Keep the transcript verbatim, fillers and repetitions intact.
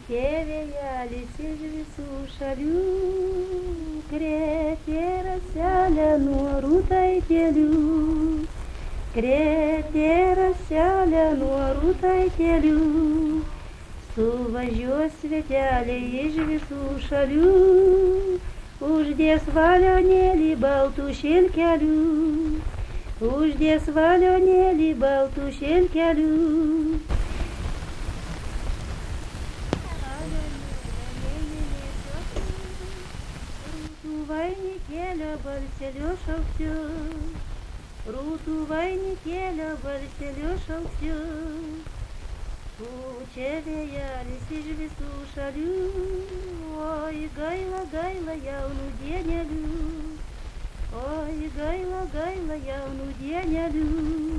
Tie vėjelis iš visų šalių krėtė raselę nuo rūtaitėlių, krėtė raselę nuo rūtaitėlių. Suvažiuos sveteliai iš visų šalių, uždės valionėlį baltų šilkelių, uždės valionėlį baltų šilkelių. Rūtų vainikėlio balselio šauksiu, rūtų vainikėlio balselio šauksiu. Pučia vėjelis iš visų šalių, oi gaila, gaila jaunų dienelių, oi gaila, gaila jaunų dienelių.